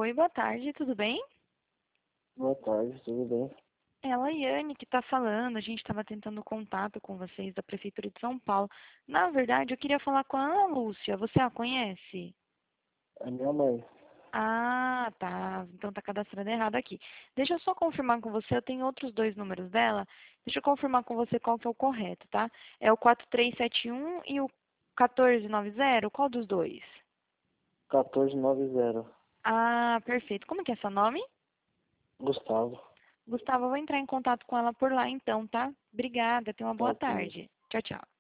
Oi, boa tarde, tudo bem? Boa tarde, tudo bem? É a Laiane que está falando. A gente estava tentando contato com vocês da Prefeitura de São Paulo. Na verdade, eu queria falar com a Ana Lúcia. Você a conhece? É minha mãe. Ah, tá. Então tá cadastrando errado aqui. Deixa eu só confirmar com você. Eu tenho outros dois números dela. Deixa eu confirmar com você qual que é o correto, tá? É o 4371 e o 1490. Qual dos dois? 1490. Ah, perfeito. Como que é seu nome? Gustavo. Gustavo, eu vou entrar em contato com ela por lá então, tá? Obrigada, tenha uma Tá boa ok. tarde. Tchau, tchau.